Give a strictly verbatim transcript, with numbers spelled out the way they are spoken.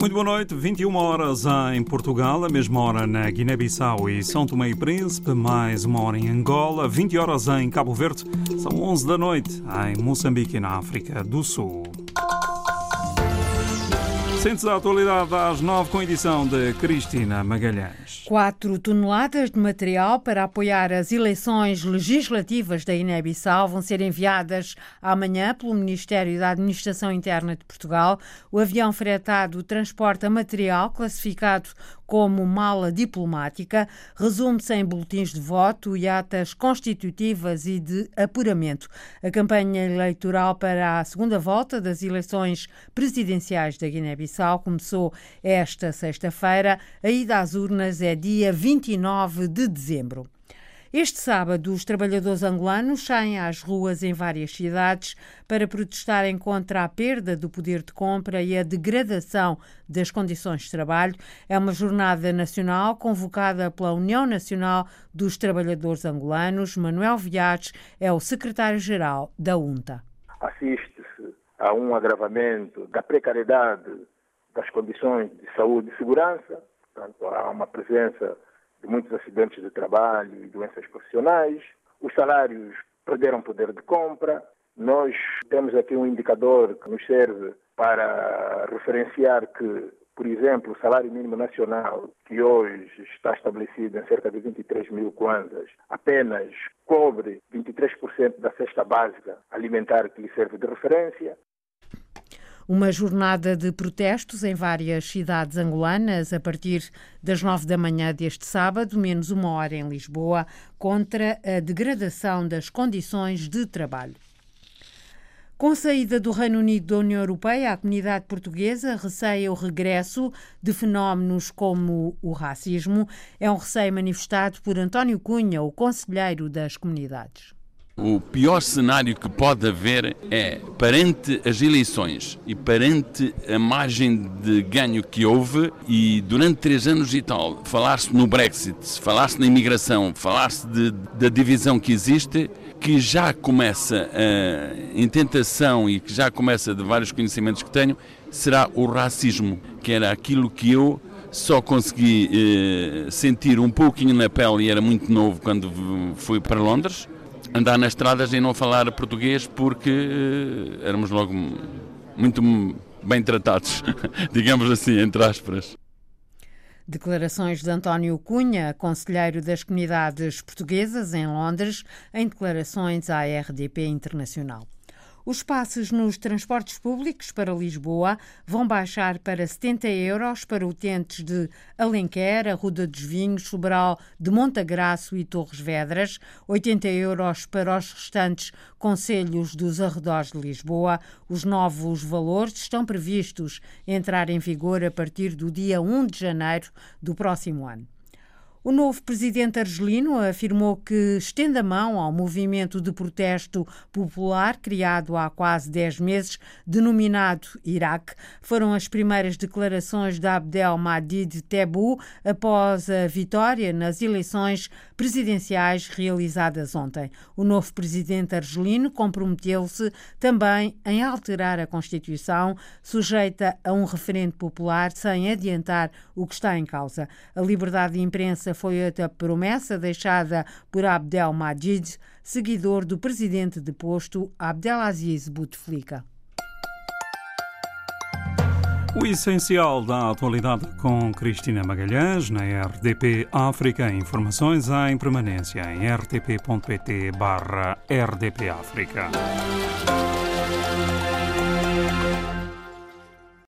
Muito boa noite, vinte e uma horas em Portugal, a mesma hora na Guiné-Bissau e São Tomé e Príncipe, mais uma hora em Angola, vinte horas em Cabo Verde, são onze da noite em Moçambique e na África do Sul. Sente-se a atualidade às nove com a edição de Cristina Magalhães. Quatro toneladas de material para apoiar as eleições legislativas da Guiné-Bissau vão ser enviadas amanhã pelo Ministério da Administração Interna de Portugal. O avião fretado transporta material classificado como mala diplomática, resume-se em boletins de voto e atas constitutivas e de apuramento. A campanha eleitoral para a segunda volta das eleições presidenciais da Guiné-Bissau começou esta sexta-feira. A ida às urnas é dia vinte e nove de dezembro. Este sábado, os trabalhadores angolanos saem às ruas em várias cidades para protestarem contra a perda do poder de compra e a degradação das condições de trabalho. É uma jornada nacional convocada pela União Nacional dos Trabalhadores Angolanos. Manuel Viares é o secretário-geral da UNTA. Assiste-se a um agravamento da precariedade das condições de saúde e segurança. Portanto, há uma presença de muitos acidentes de trabalho e doenças profissionais. Os salários perderam poder de compra. Nós temos aqui um indicador que nos serve para referenciar que, por exemplo, o salário mínimo nacional, que hoje está estabelecido em cerca de vinte e três mil kwanzas, apenas cobre vinte e três por cento da cesta básica alimentar que lhe serve de referência. Uma jornada de protestos em várias cidades angolanas a partir das nove da manhã deste sábado, menos uma hora em Lisboa, contra a degradação das condições de trabalho. Com a saída do Reino Unido da União Europeia, a comunidade portuguesa receia o regresso de fenómenos como o racismo. É um receio manifestado por António Cunha, o conselheiro das comunidades. O pior cenário que pode haver é, perante as eleições e perante a margem de ganho que houve, e durante três anos e tal, falar-se no Brexit, falar-se na imigração, falar-se de, da divisão que existe, que já começa a, em tentação e que já começa de vários conhecimentos que tenho, será o racismo, que era aquilo que eu só consegui eh, sentir um pouquinho na pele, e era muito novo quando fui para Londres. Andar nas estradas e não falar português porque uh, éramos logo muito bem tratados, digamos assim, entre aspas. Declarações de António Cunha, conselheiro das comunidades portuguesas em Londres, em declarações à R D P Internacional. Os passes nos transportes públicos para Lisboa vão baixar para setenta euros para utentes de Alenquer, Arruda dos Vinhos, Sobral de Montagraço e Torres Vedras, oitenta euros para os restantes concelhos dos arredores de Lisboa. Os novos valores estão previstos entrar em vigor a partir do dia um de janeiro do próximo ano. O novo presidente argelino afirmou que estende a mão ao movimento de protesto popular criado há quase dez meses, denominado Iraque. Foram as primeiras declarações de Abdelmadjid Tebboune após a vitória nas eleições presidenciais realizadas ontem. O novo presidente argelino comprometeu-se também em alterar a Constituição, sujeita a um referendo popular, sem adiantar o que está em causa. A liberdade de imprensa foi outra promessa deixada por Abdelmadjid, seguidor do presidente deposto Abdelaziz Bouteflika. O essencial da atualidade com Cristina Magalhães na R D P África. Informações em permanência em rtp.pt barra rdpafrica.